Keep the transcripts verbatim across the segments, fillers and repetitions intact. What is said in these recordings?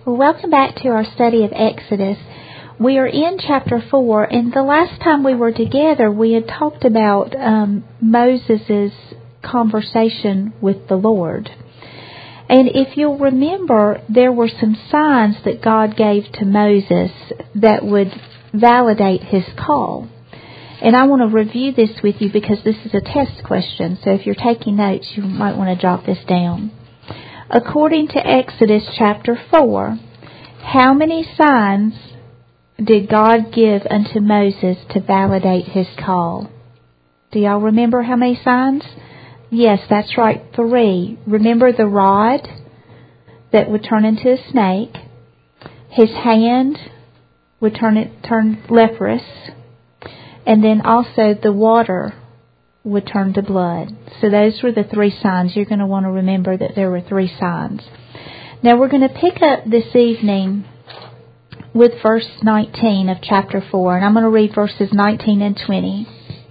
Well, welcome back to our study of Exodus. We are in chapter four, and the last time we were together, we had talked about um, Moses' conversation with the Lord. And if you'll remember, there were some signs that God gave to Moses that would validate his call. And I want to review this with you because this is a test question. So if you're taking notes, you might want to jot this down. According to Exodus chapter four, how many signs did God give unto Moses to validate his call? Do y'all remember how many signs? Yes, that's right, three. Remember the rod that would turn into a snake. His hand would turn it turn leprous. And then also the water would turn to blood. So those were the three signs. You're going to want to remember that there were three signs. Now we're going to pick up this evening with verse nineteen of chapter four. And I'm going to read verses nineteen and twenty.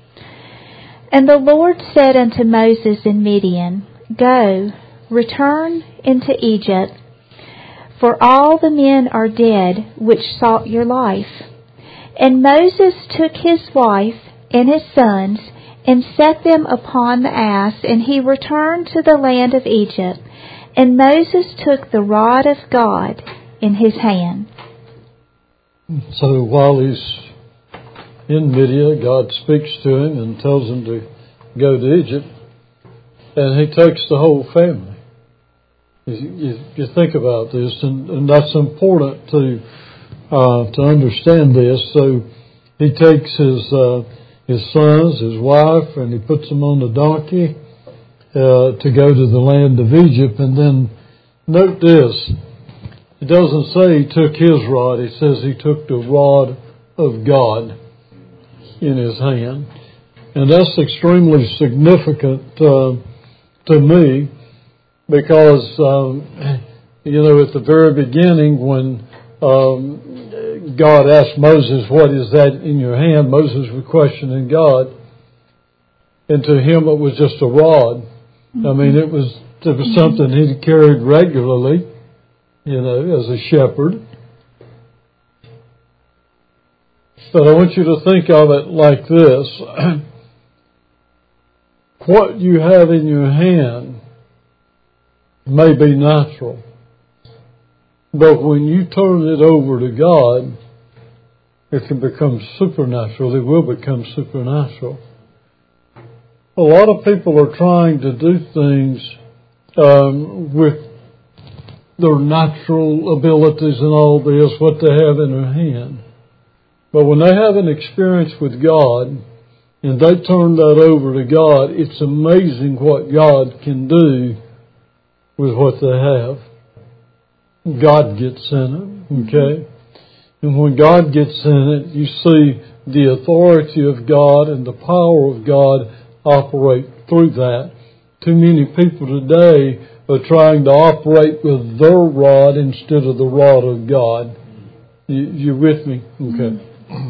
And the Lord said unto Moses in Midian, Go, return into Egypt, for all the men are dead which sought your life. And Moses took his wife and his sons, and set them upon the ass, and he returned to the land of Egypt. And Moses took the rod of God in his hand. So while he's in Midian, God speaks to him and tells him to go to Egypt, and he takes the whole family. You, you, you think about this, and, and that's important to uh, to understand this. So he takes his uh, his sons, his wife, and he puts them on the donkey uh, to go to the land of Egypt. And then note this. It doesn't say he took his rod. It says he took the rod of God in his hand. And that's extremely significant uh, to me because, um, you know, at the very beginning when um, God asked Moses, what is that in your hand? Moses was questioning God. And to him it was just a rod. Mm-hmm. I mean, it was, it was something he carried regularly, you know, as a shepherd. But I want you to think of it like this. What you have in your hand may be natural. But when you turn it over to God, it can become supernatural. It will become supernatural. A lot of people are trying to do things um, with their natural abilities and all this, what they have in their hand. But when they have an experience with God, and they turn that over to God, it's amazing what God can do with what they have. God gets in it, okay? And when God gets in it, you see the authority of God and the power of God operate through that. Too many people today are trying to operate with their rod instead of the rod of God. You, you with me? Okay.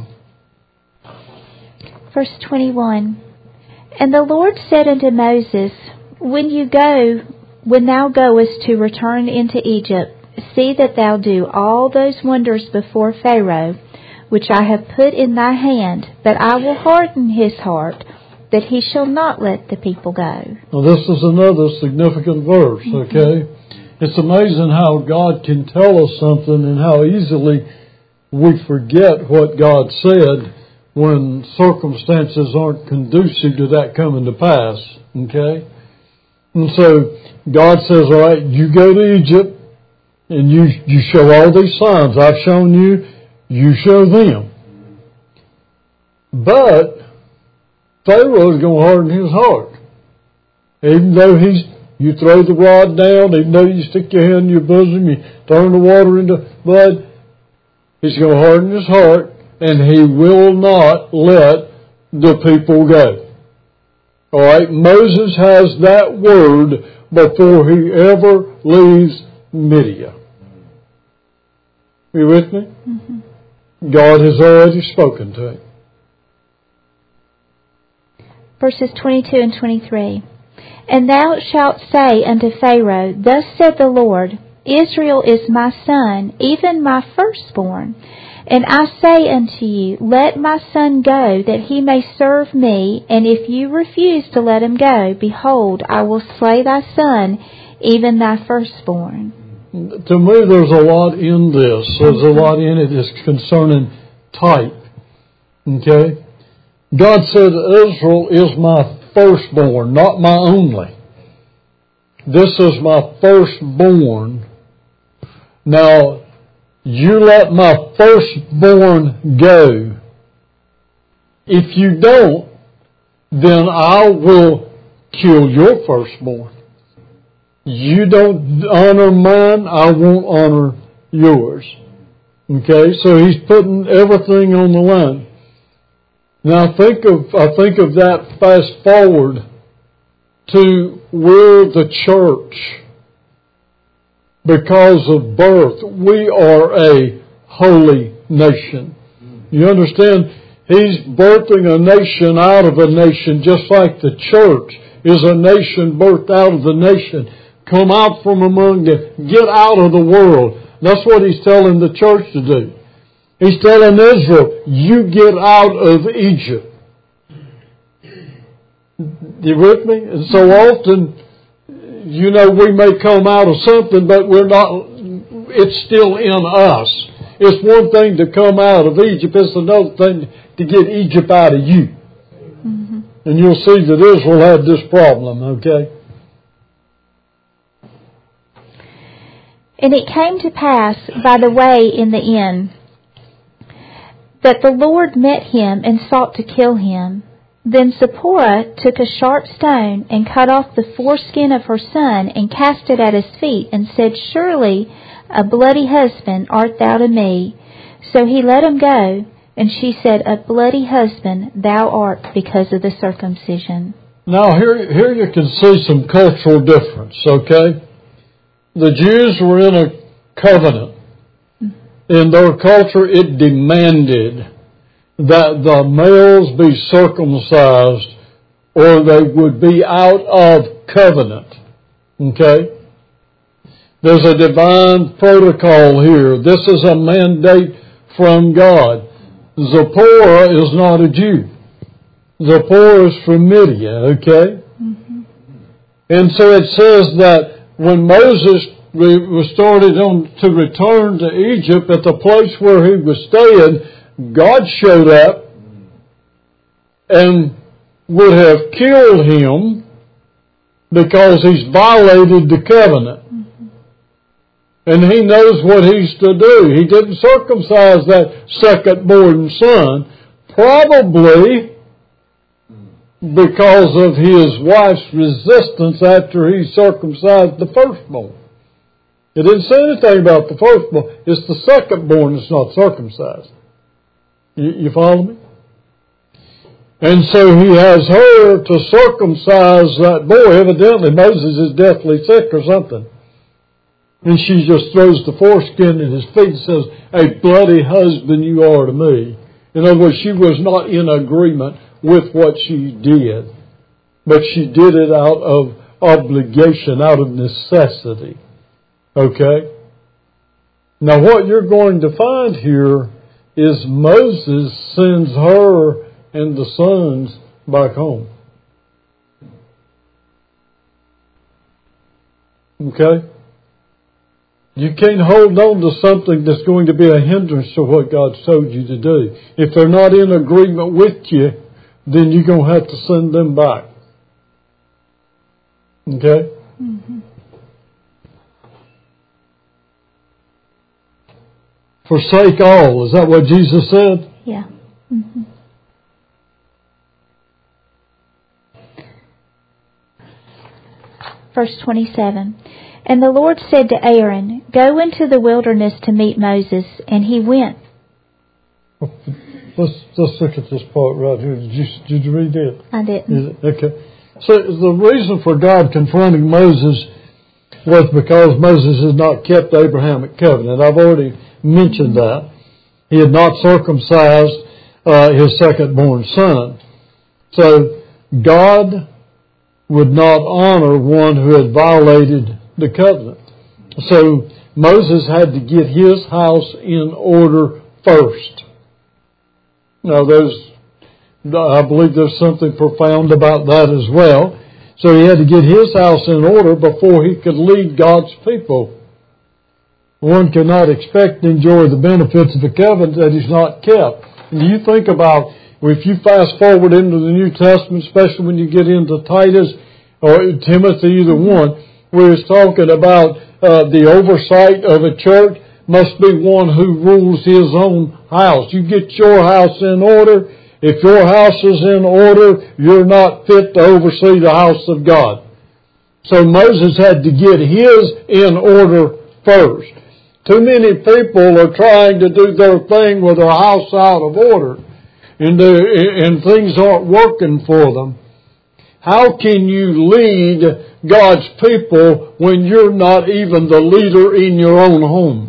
Verse twenty-one. And the Lord said unto Moses, When you go, when thou goest to return into Egypt, see that thou do all those wonders before Pharaoh, which I have put in thy hand, but I will harden his heart, that he shall not let the people go. Well, this is another significant verse, okay? Mm-hmm. It's amazing how God can tell us something and how easily we forget what God said when circumstances aren't conducive to that coming to pass, okay? And so God says, all right, you go to Egypt and you, you show all these signs I've shown you, you show them. But Pharaoh's going to harden his heart. Even though he's, you throw the rod down, even though you stick your hand in your bosom, you turn the water into blood, he's going to harden his heart, and he will not let the people go. All right, Moses has that word before he ever leaves Midian. Are you with me? Mm-hmm. God has already spoken to him. Verses twenty-two and twenty-three. And thou shalt say unto Pharaoh, Thus said the Lord, Israel is my son, even my firstborn. And I say unto you, let my son go, that he may serve me. And if you refuse to let him go, behold, I will slay thy son, even thy firstborn. To me, there's a lot in this. There's a lot in it that's concerning type. Okay? God said Israel is my firstborn, not my only. This is my firstborn. Now, you let my firstborn go. If you don't, then I will kill your firstborn. You don't honor mine, I won't honor yours. Okay, so he's putting everything on the line. Now think of I think of that fast forward to we're the church. Because of birth, we are a holy nation. You understand? He's birthing a nation out of a nation, just like the church is a nation birthed out of the nation. Come out from among them. Get out of the world. That's what he's telling the church to do. He's telling Israel, you get out of Egypt. You with me? And so often, you know, we may come out of something, but we're not, it's still in us. It's one thing to come out of Egypt. It's another thing to get Egypt out of you. Mm-hmm. And you'll see that Israel had this problem, okay? And it came to pass by the way in the inn that the Lord met him and sought to kill him. Then Zipporah took a sharp stone and cut off the foreskin of her son and cast it at his feet and said, Surely a bloody husband art thou to me. So he let him go, and she said, A bloody husband thou art because of the circumcision. Now here, here you can see some cultural difference, okay? The Jews were in a covenant. In their culture, it demanded that the males be circumcised or they would be out of covenant. Okay? There's a divine protocol here. This is a mandate from God. Zipporah is not a Jew. Zipporah is from Midian, okay? Mm-hmm. And so it says that when Moses was started on to return to Egypt, at the place where he was staying, God showed up and would have killed him because he's violated the covenant. Mm-hmm. And he knows what he's to do. He didn't circumcise that second-born son, probably because of his wife's resistance after he circumcised the firstborn. It didn't say anything about the firstborn. It's the secondborn that's not circumcised. You, you follow me? And so he has her to circumcise that boy. Evidently Moses is deathly sick or something. And she just throws the foreskin at his feet and says, A bloody husband you are to me. In other words, she was not in agreement with what she did. But she did it out of obligation, out of necessity. Okay? Now what you're going to find here is Moses sends her and the sons back home. Okay? You can't hold on to something that's going to be a hindrance to what God's told you to do. If they're not in agreement with you, then you're going to have to send them back. Okay? Mm-hmm. Forsake all. Is that what Jesus said? Yeah. Mm-hmm. Verse twenty-seven. And the Lord said to Aaron, Go into the wilderness to meet Moses. And he went. Let's, let's look at this part right here. Did you, did you read it? I didn't. Okay. So the reason for God confronting Moses was because Moses had not kept the Abrahamic covenant. I've already mentioned that. He had not circumcised uh, his second-born son. So God would not honor one who had violated the covenant. So Moses had to get his house in order first. Now, there's, I believe there's something profound about that as well. So he had to get his house in order before he could lead God's people. One cannot expect to enjoy the benefits of a covenant that is not kept. And you think about, if you fast forward into the New Testament, especially when you get into Titus or Timothy, either one, where it's talking about uh, the oversight of a church must be one who rules his own house. You get your house in order. If your house is in order, you're not fit to oversee the house of God. So Moses had to get his in order first. Too many people are trying to do their thing with their house out of order, and, and things aren't working for them. How can you lead God's people when you're not even the leader in your own home?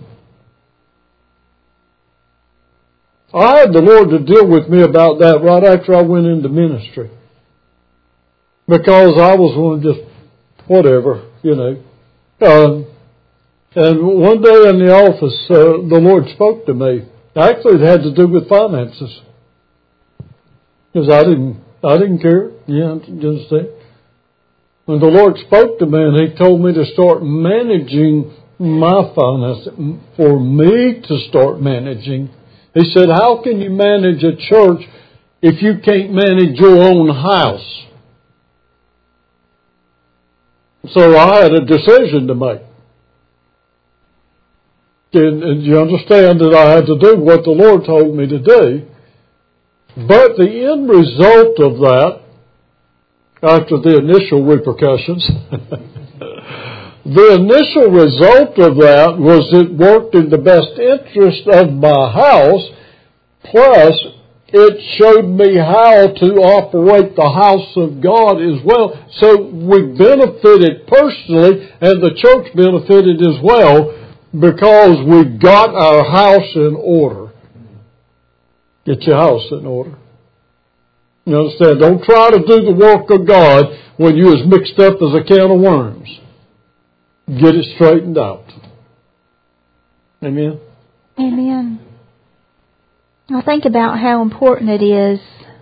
I had the Lord to deal with me about that right after I went into ministry. Because I was one just, whatever, you know. Um, and one day in the office, uh, the Lord spoke to me. Actually, it had to do with finances. Because I didn't, I didn't care. Yeah, you understand? When the Lord spoke to me and He told me to start managing my finances, for me to start managing, He said, how can you manage a church if you can't manage your own house? So I had a decision to make. And, and you understand that I had to do what the Lord told me to do. But the end result of that, after the initial repercussions, the initial result of that was it worked in the best interest of my house, plus it showed me how to operate the house of God as well. So we benefited personally, and the church benefited as well, because we got our house in order. Get your house in order. You understand? Don't try to do the work of God when you're as mixed up as a can of worms. Get it straightened out. Amen? Amen. I think about how important it is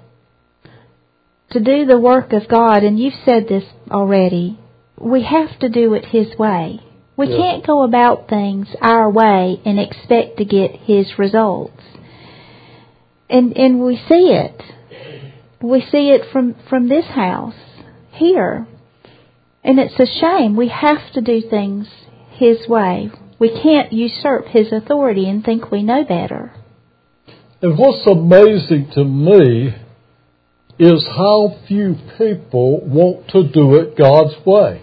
to do the work of God, and you've said this already. We have to do it His way. We yeah. can't go about things our way and expect to get His results. And and we see it. We see it from, from this house, here. And it's a shame. We have to do things His way. We can't usurp His authority and think we know better. And what's amazing to me is how few people want to do it God's way.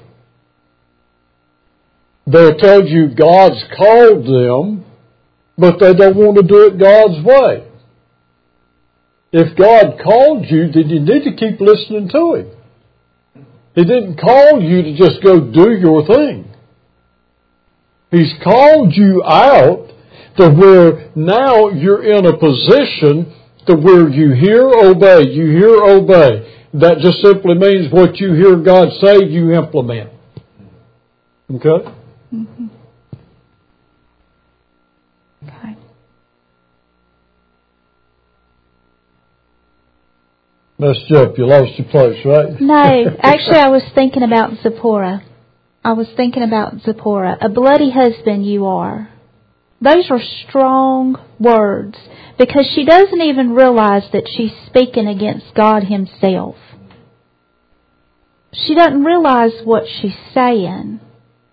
They'll tell you God's called them, but they don't want to do it God's way. If God called you, then you need to keep listening to Him. He didn't call you to just go do your thing. He's called you out to where now you're in a position to where you hear, obey, you hear, obey. That just simply means what you hear God say, you implement. Okay? Mm-hmm. Okay. Messed you up. You lost your place, right? No. Actually, I was thinking about Zipporah. I was thinking about Zipporah. A bloody husband you are. Those are strong words, because she doesn't even realize that she's speaking against God Himself. She doesn't realize what she's saying.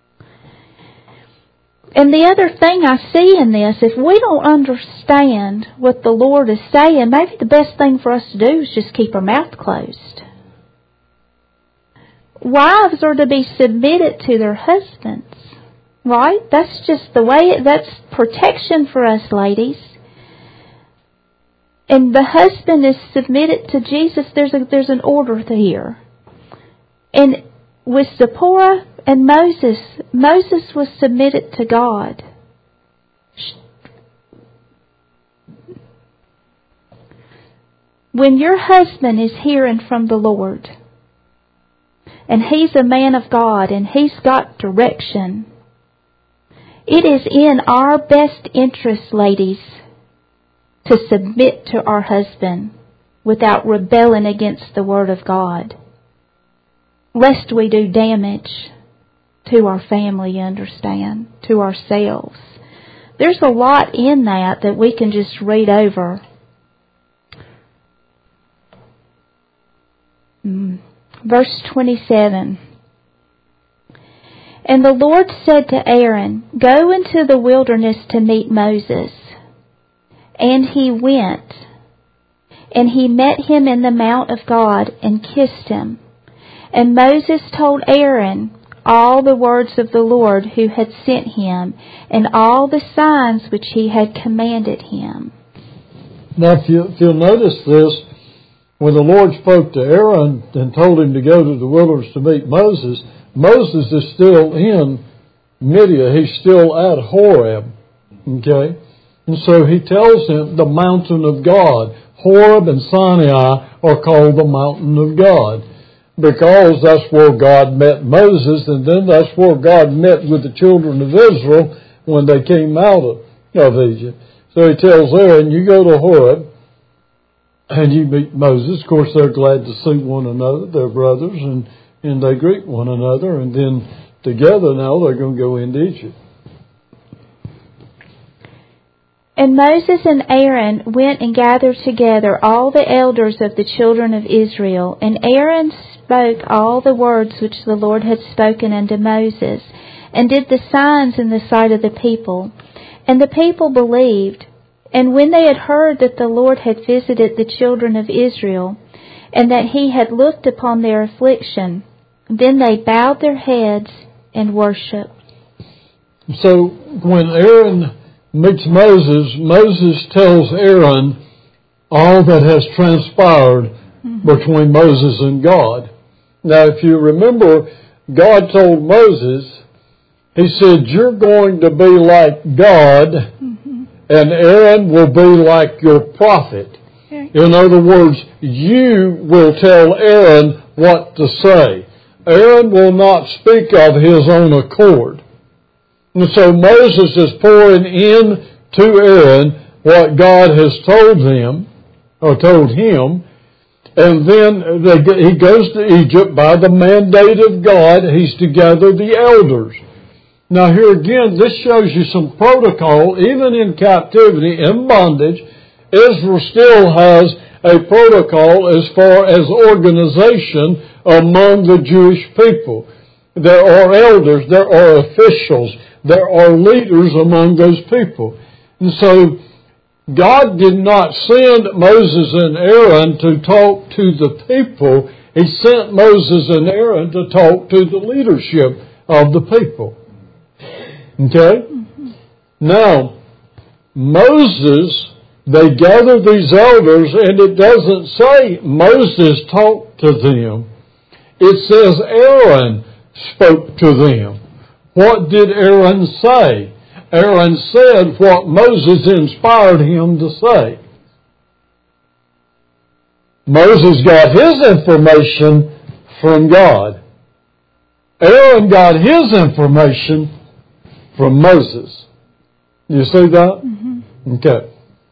And the other thing I see in this, if we don't understand what the Lord is saying, maybe the best thing for us to do is just keep our mouth closed. Wives are to be submitted to their husbands. Right? That's just the way, it, that's protection for us ladies. And the husband is submitted to Jesus. There's a, there's an order here. And with Zipporah and Moses, Moses was submitted to God. When your husband is hearing from the Lord, and he's a man of God, and he's got direction, It is in our best interest, ladies, to submit to our husband without rebelling against the Word of God, lest we do damage to our family, you understand, to ourselves. There's a lot in that that we can just read over. Mm. Verse twenty-seven. And the Lord said to Aaron, Go into the wilderness to meet Moses. And he went, and he met him in the mount of God and kissed him. And Moses told Aaron all the words of the Lord who had sent him, and all the signs which he had commanded him. Now, if, you, if you'll notice this, when the Lord spoke to Aaron and told him to go to the wilderness to meet Moses, Moses is still in Midian. He's still at Horeb. Okay? And so he tells him the mountain of God. Horeb and Sinai are called the mountain of God, because that's where God met Moses, and then that's where God met with the children of Israel when they came out of, of Egypt. So he tells Aaron, you go to Horeb, and you meet Moses. Of course, they're glad to see one another. They're brothers, and, and they greet one another, and then together now they're going to go into Egypt. And Moses and Aaron went and gathered together all the elders of the children of Israel. And Aaron spoke all the words which the Lord had spoken unto Moses, and did the signs in the sight of the people. And the people believed. And when they had heard that the Lord had visited the children of Israel, and that he had looked upon their affliction, then they bowed their heads and worshipped. So when Aaron meets Moses, Moses tells Aaron all that has transpired mm-hmm. between Moses and God. Now, if you remember, God told Moses, he said, you're going to be like God, mm-hmm. and Aaron will be like your prophet. Okay. In other words, you will tell Aaron what to say. Aaron will not speak of his own accord. And so Moses is pouring in to Aaron what God has told him, or told him, and then they, he goes to Egypt by the mandate of God. He's to gather the elders. Now here again, this shows you some protocol. Even in captivity, in bondage, Israel still has a protocol as far as organization among the Jewish people. There are elders, there are officials, there are leaders among those people. And so God did not send Moses and Aaron to talk to the people. He sent Moses and Aaron to talk to the leadership of the people. Okay? Mm-hmm. Now, Moses, they gathered these elders, and it doesn't say Moses talked to them. It says Aaron spoke to them. What did Aaron say? Aaron said what Moses inspired him to say. Moses got his information from God. Aaron got his information from Moses. You see that? Mm-hmm. Okay.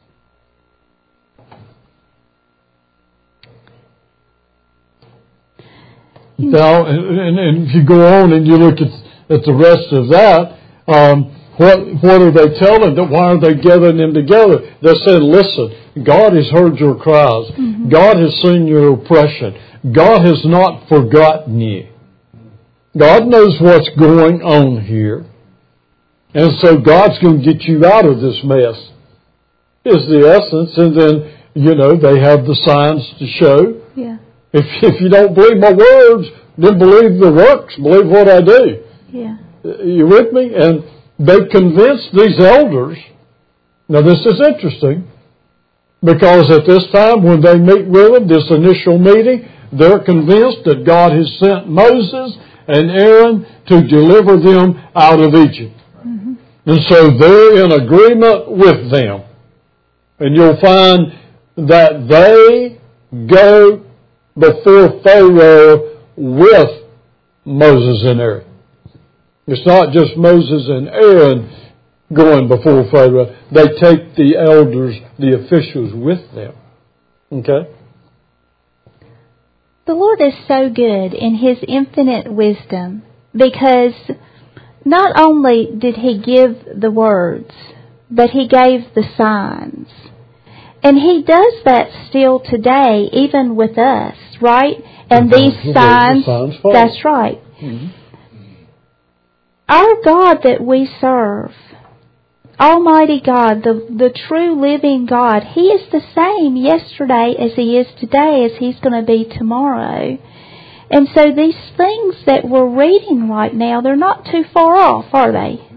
Now, and, and if you go on and you look at, at the rest of that, um, what what are they telling them? Why are they gathering them together? They said, listen, God has heard your cries. Mm-hmm. God has seen your oppression. God has not forgotten you. God knows what's going on here. And so God's going to get you out of this mess, is the essence. And then, you know, they have the signs to show. Yeah. If if you don't believe my words, then believe the works. Believe what I do. Yeah. You with me? And they convinced these elders. Now this is interesting, because at this time when they meet with them, this initial meeting, they're convinced that God has sent Moses and Aaron to deliver them out of Egypt. Mm-hmm. And so they're in agreement with them. And you'll find that they go before Pharaoh with Moses and Aaron. It's not just Moses and Aaron going before Pharaoh. They take the elders, the officials with them. Okay? The Lord is so good in His infinite wisdom because not only did He give the words, but He gave the signs. And He does that still today, even with us, right? And these signs, signs that's right. Mm-hmm. Our God that we serve, Almighty God, the, the true living God, He is the same yesterday as He is today, as He's going to be tomorrow. And so these things that we're reading right now, they're not too far off, are they?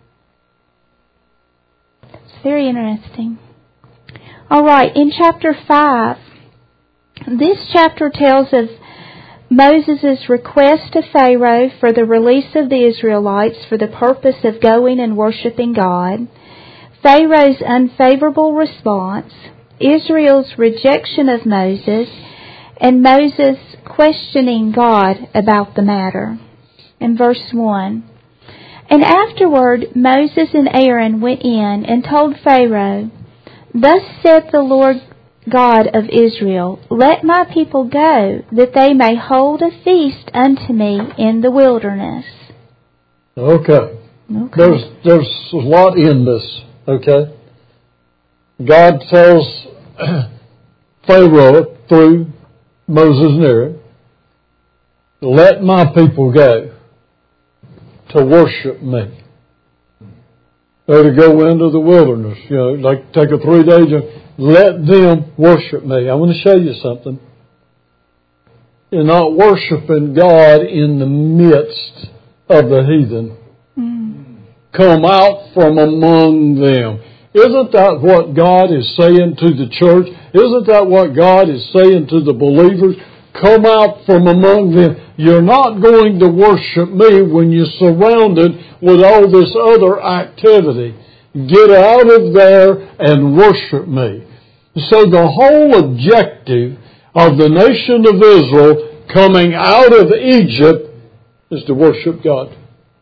It's very interesting. All right, in chapter five, this chapter tells of Moses' request to Pharaoh for the release of the Israelites for the purpose of going and worshiping God, Pharaoh's unfavorable response, Israel's rejection of Moses, and Moses questioning God about the matter. In verse one, and afterward Moses and Aaron went in and told Pharaoh, Thus saith the Lord God of Israel, Let my people go, that they may hold a feast unto me in the wilderness. Okay. okay. There's there's a lot in this, okay? God tells Pharaoh through Moses and Aaron, let my people go to worship me. They're to go into the wilderness, you know, like take a three-day journey. Let them worship me. I want to show you something. You're not worshiping God in the midst of the heathen. Mm. Come out from among them. Isn't that what God is saying to the church? Isn't that what God is saying to the believers? Come out from among them. You're not going to worship me when you're surrounded with all this other activity. Get out of there and worship me. So the whole objective of the nation of Israel coming out of Egypt is to worship God.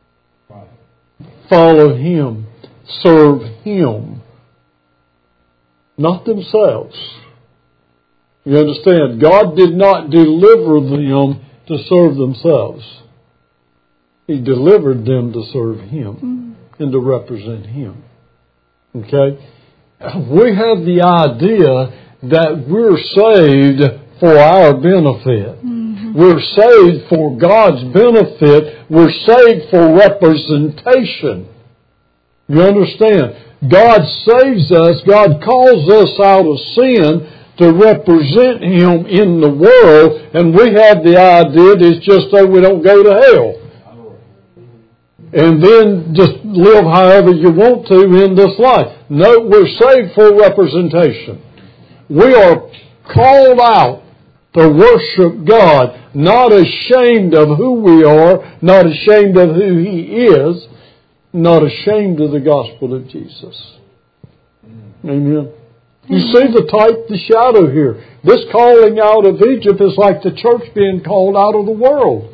Follow Him. Serve Him. Not themselves. You understand? God did not deliver them to serve themselves. He delivered them to serve Him and to represent Him. Okay? We have the idea that we're saved for our benefit. Mm-hmm. We're saved for God's benefit. We're saved for representation. You understand? God saves us. God calls us out of sin to represent Him in the world, and we have the idea that it's just so we don't go to hell. And then just live however you want to in this life. No, we're saved for representation. We are called out to worship God, not ashamed of who we are, not ashamed of who He is, not ashamed of the gospel of Jesus. Amen. You see the type, the shadow here. This calling out of Egypt is like the church being called out of the world.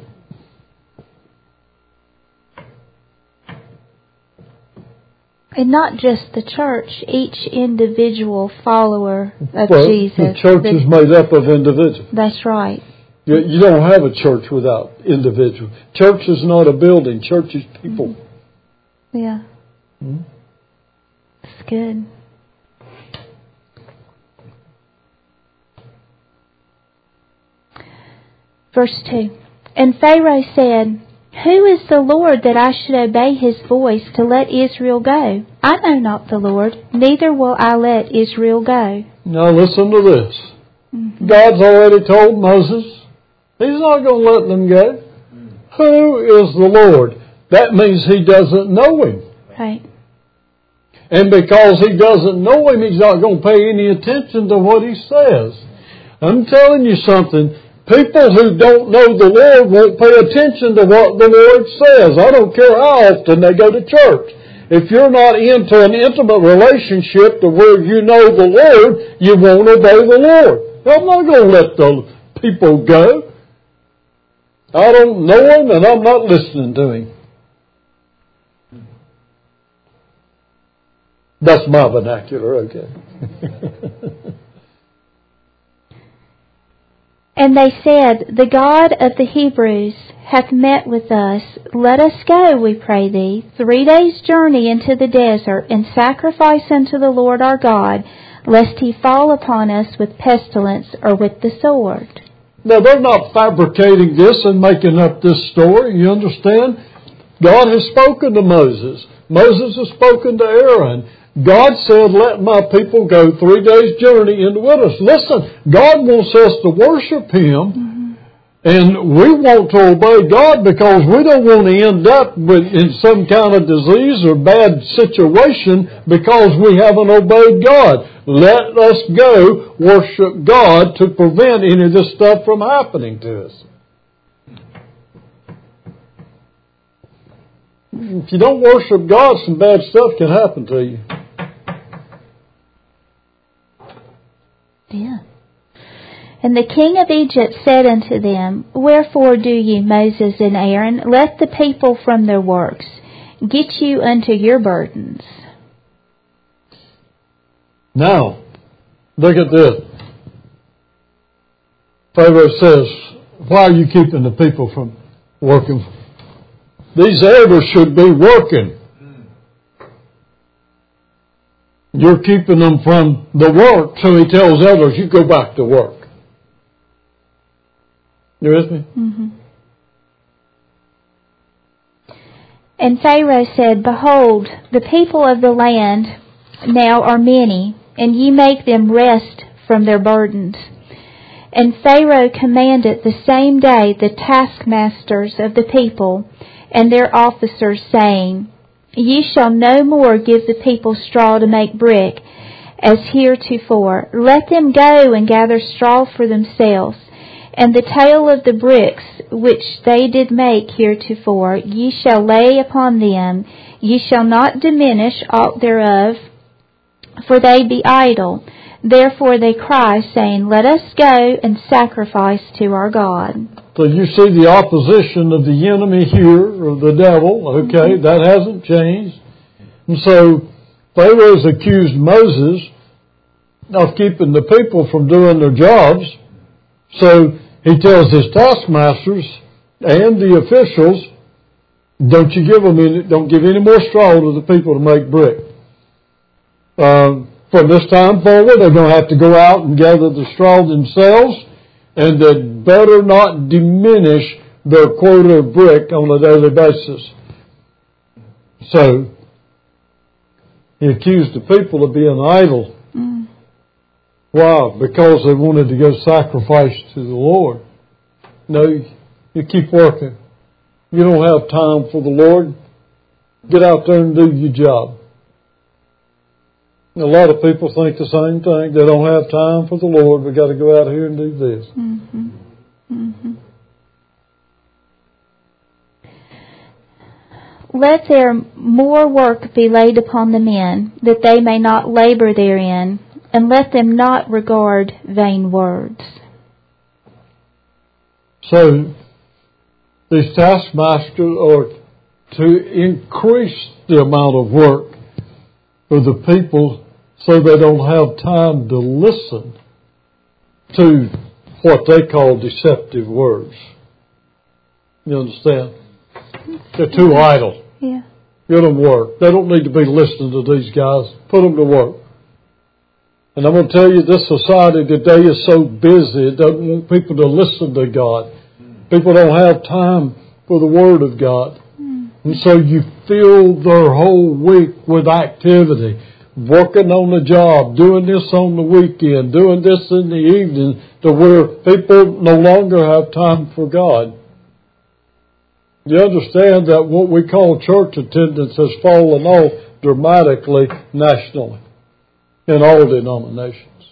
And not just the church, each individual follower of well, Jesus. The church the, is made up of individuals. That's right. You, you don't have a church without individuals. Church is not a building. Church is people. Mm-hmm. Yeah. Mm-hmm. That's good. Verse two. And Pharaoh said, Who is the Lord that I should obey His voice to let Israel go? I know not the Lord, neither will I let Israel go. Now listen to this. Mm-hmm. God's already told Moses, He's not going to let them go. Who is the Lord? That means He doesn't know Him. Right. And because He doesn't know Him, He's not going to pay any attention to what He says. I'm telling you something. People who don't know the Lord won't pay attention to what the Lord says. I don't care how often they go to church. If you're not into an intimate relationship to where you know the Lord, you won't obey the Lord. I'm not going to let the people go. I don't know Him and I'm not listening to Him. That's my vernacular, okay. And they said, The God of the Hebrews hath met with us. Let us go, we pray thee, three days' journey into the desert, and sacrifice unto the Lord our God, lest he fall upon us with pestilence or with the sword. Now, they're not fabricating this and making up this story, you understand? God has spoken to Moses. Moses has spoken to Aaron. God said, let my people go three days' journey in the wilderness. Listen, God wants us to worship Him, mm-hmm. and we want to obey God because we don't want to end up with, in some kind of disease or bad situation because we haven't obeyed God. Let us go worship God to prevent any of this stuff from happening to us. If you don't worship God, some bad stuff can happen to you. Yeah. And the king of Egypt said unto them, Wherefore do ye, Moses and Aaron, let the people from their works, get you unto your burdens? Now, look at this. Pharaoh says, why are you keeping the people from working? These elders should be working. You're keeping them from the work, so he tells elders, you go back to work. You with me? Mm-hmm. And Pharaoh said, Behold, the people of the land now are many, and ye make them rest from their burdens. And Pharaoh commanded the same day the taskmasters of the people and their officers, saying, Ye shall no more give the people straw to make brick, as heretofore. Let them go and gather straw for themselves, and the tale of the bricks which they did make heretofore, ye shall lay upon them. Ye shall not diminish aught thereof, for they be idle. Therefore they cry, saying, Let us go and sacrifice to our God. So you see the opposition of the enemy here, of the devil, okay, mm-hmm. that hasn't changed. And so Pharaoh's accused Moses of keeping the people from doing their jobs. So he tells his taskmasters and the officials, don't you give them any, don't give any more straw to the people to make brick. Um, from this time forward, they're going to have to go out and gather the straw themselves, and they better not diminish their quota of brick on a daily basis. So, he accused the people of being idle. Mm. Why? Because they wanted to go sacrifice to the Lord. No, you keep working. You don't have time for the Lord. Get out there and do your job. A lot of people think the same thing. They don't have time for the Lord. We've got to go out here and do this. Mm-hmm. Mm-hmm. Let there more work be laid upon the men, that they may not labor therein, and let them not regard vain words. So, these taskmasters are to increase the amount of work for the people so they don't have time to listen to what they call deceptive words. You understand? They're too idle. Yeah. Get them work. They don't need to be listening to these guys. Put them to work. And I'm going to tell you, this society today is so busy, it doesn't want people to listen to God. People don't have time for the Word of God. Mm. And so you fill their whole week with activity. Working on the job, doing this on the weekend, doing this in the evening, to where people no longer have time for God. You understand that what we call church attendance has fallen off dramatically nationally in all denominations.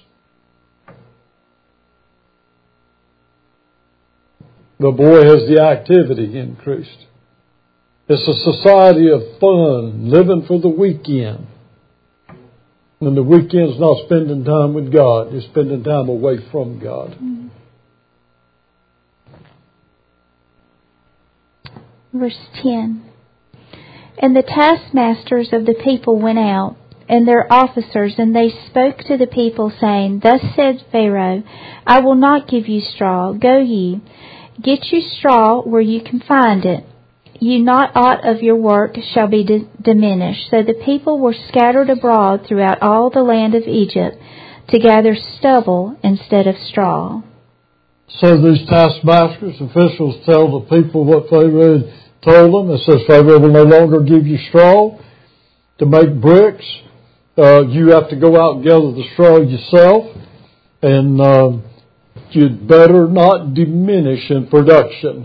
But boy, has the activity increased. It's a society of fun, living for the weekend. And the weekend's not spending time with God. You're spending time away from God. Mm-hmm. Verse ten. And the taskmasters of the people went out, and their officers, and they spoke to the people, saying, Thus said Pharaoh, I will not give you straw. Go ye, get you straw where you can find it. You not aught of your work shall be d- diminished. So the people were scattered abroad throughout all the land of Egypt to gather stubble instead of straw. So these taskmasters, officials, tell the people what Pharaoh told them. It says Pharaoh will no longer give you straw to make bricks. Uh, you have to go out and gather the straw yourself. And uh, you'd better not diminish in production.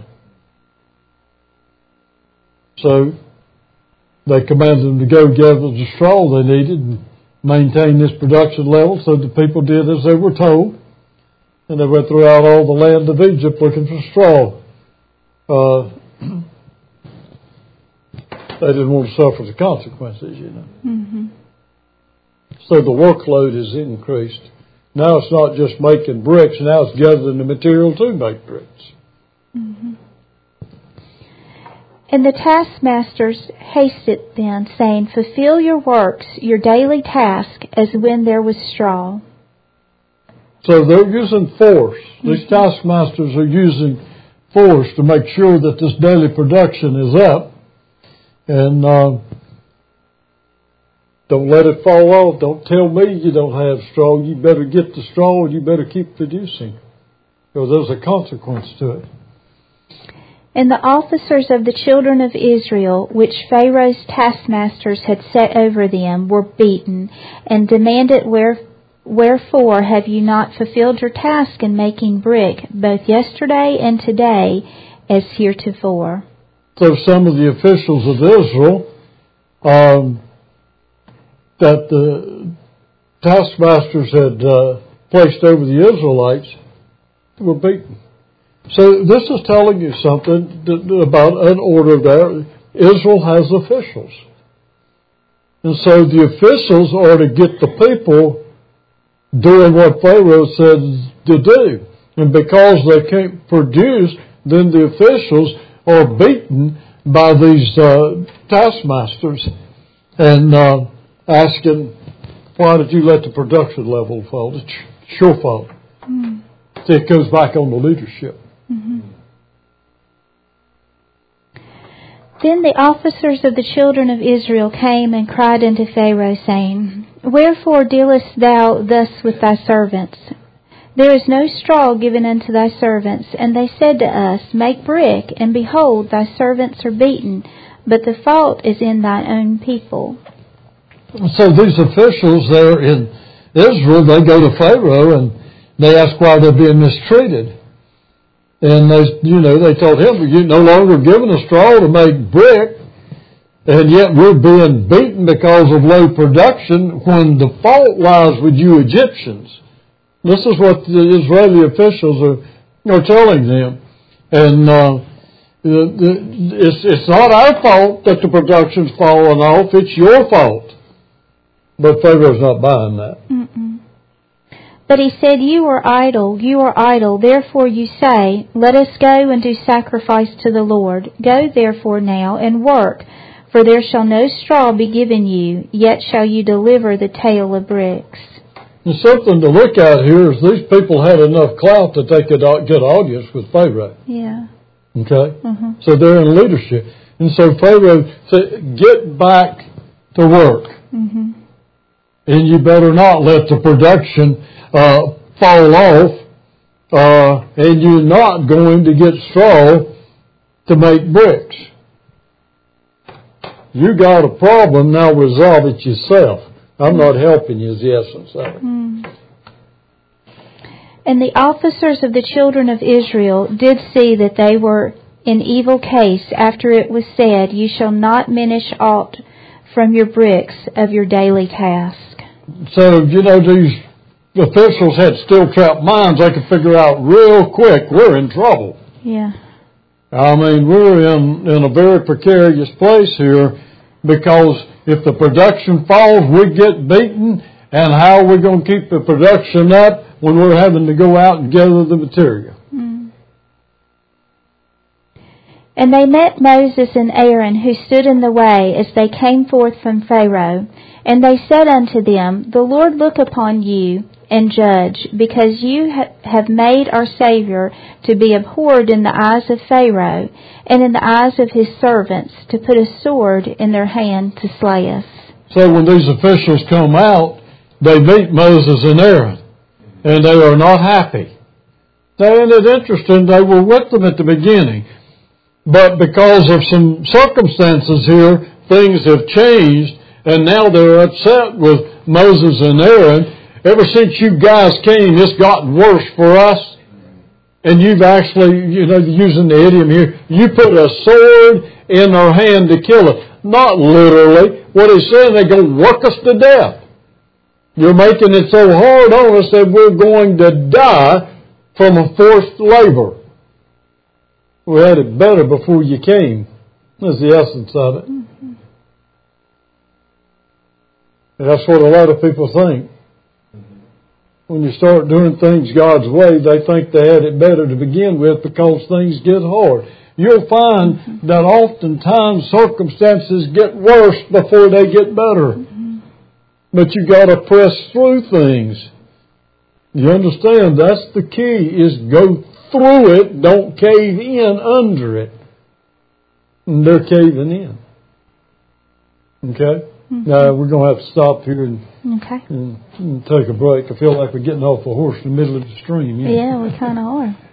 So they commanded them to go gather the straw they needed and maintain this production level. So the people did as they were told. And they went throughout all the land of Egypt looking for straw. Uh, they didn't want to suffer the consequences, you know. Mm-hmm. So the workload is increased. Now it's not just making bricks. Now it's gathering the material to make bricks. Mm-hmm. And the taskmasters hasted then, saying, Fulfill your works, your daily task, as when there was straw. So they're using force. Mm-hmm. These taskmasters are using force to make sure that this daily production is up. And uh, don't let it fall off. Don't tell me you don't have straw. You better get the straw and you better keep producing. Because there's a consequence to it. And the officers of the children of Israel, which Pharaoh's taskmasters had set over them, were beaten, and demanded, Where, Wherefore have you not fulfilled your task in making brick, both yesterday and today, as heretofore? So some of the officials of Israel, um, that the taskmasters had uh, placed over the Israelites, were beaten. So this is telling you something about an order there. Israel has officials. And so the officials are to get the people doing what Pharaoh said to do. And because they can't produce, then the officials are beaten by these uh, taskmasters and uh, asking, why did you let the production level fall? It's your fault. Mm. So it goes back on the leadership. Mm-hmm. Then the officers of the children of Israel came and cried unto Pharaoh, saying, Wherefore dealest thou thus with thy servants? There is no straw given unto thy servants. And they said to us, Make brick, and behold, thy servants are beaten, but the fault is in thine own people. So these officials there in Israel, they go to Pharaoh and they ask why they're being mistreated. And they, you know, they told him, you're no longer given a straw to make brick, and yet we're being beaten because of low production when the fault lies with you Egyptians. This is what the Israeli officials are, are telling them. And uh, the, the, it's, it's not our fault that the production's fallen off, it's your fault. But Pharaoh's not buying that. Mm-mm. But he said, You are idle, you are idle, therefore you say, Let us go and do sacrifice to the Lord. Go therefore now and work, for there shall no straw be given you, yet shall you deliver the tale of bricks. And something to look at here is these people had enough clout that they could get audience with Pharaoh. Yeah. Okay? Mm-hmm. So they're in leadership. And so Pharaoh said, get back to work. Mm-hmm. And you better not let the production uh, fall off. Uh, and you're not going to get straw to make bricks. You got a problem, now resolve it yourself. I'm not helping you is the essence of it. Mm. And the officers of the children of Israel did see that they were in evil case after it was said, You shall not minish aught from your bricks of your daily task. So, you know, these officials had steel-trap minds. They could figure out real quick, we're in trouble. Yeah. I mean, we're in, in a very precarious place here because if the production falls, we get beaten. And how are we going to keep the production up when we're having to go out and gather the material? Mm. And they met Moses and Aaron, who stood in the way as they came forth from Pharaoh. And they said unto them, The Lord look upon you and judge, because you ha- have made our Savior to be abhorred in the eyes of Pharaoh, and in the eyes of his servants, to put a sword in their hand to slay us. So when these officials come out, they meet Moses and Aaron, and they are not happy. Now, isn't it interesting? They were with them at the beginning, but because of some circumstances here, things have changed, and now they're upset with Moses and Aaron. Ever since you guys came, it's gotten worse for us. And you've actually, you know, using the idiom here, you put a sword in our hand to kill us. Not literally. What he's saying, they're going to work us to death. You're making it so hard on us that we're going to die from a forced labor. We had it better before you came. That's the essence of it. Mm-hmm. And that's what a lot of people think. When you start doing things God's way, they think they had it better to begin with because things get hard. You'll find mm-hmm. that oftentimes circumstances get worse before they get better. Mm-hmm. But you got to press through things. You understand? That's the key, is go through it, don't cave in under it. And they're caving in. Okay? Mm-hmm. Now, we're going to have to stop here and, okay. and, and take a break. I feel like we're getting off a horse in the middle of the stream. Yeah, yeah we kind of are.